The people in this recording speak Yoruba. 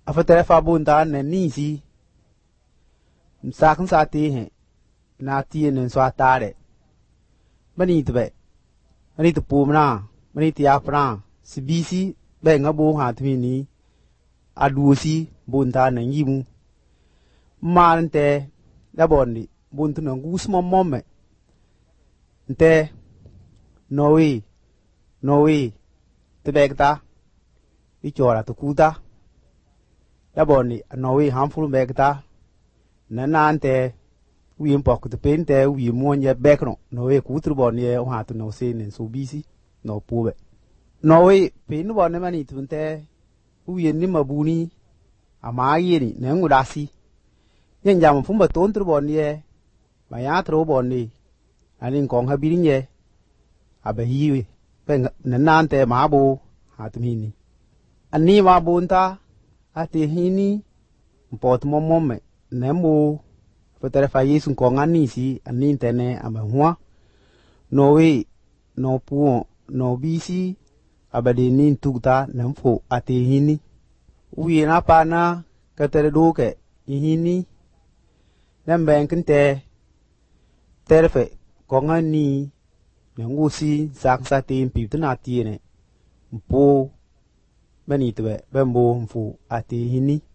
after fa bunta ne nisi sakn sati he na ti ne so atare bani tbe ani to pumna mani ti afra sibisi be ngabo ha tmini adusi bunta ne yimu mante da bondi buntu no gusmo momme nte nowi tebekta ichora to kuta da bondi nowi hamful bekta nanante wi mpok te pente wi monye bekno nowi kutru bondi o hatu no sene so bisi no pube nowi pin bonne mani tunte wi ni mabuni ama yini ne ngudasi yen jam fumba tontru bondi ma ya tro bondi ani kong habirinye abahiwi nanante mabu hatmini ani ma bunta ati hini mpot momme nembu petere fa yesu kong ani si ani tene amahua nowe no pu no bisi abade nin tukta nemfo ati hini wi na pana katere doke hini nemben kente terfe kong ani ngusi saksa tin piptana tiene mpo bani tbe bembo mfu ati hini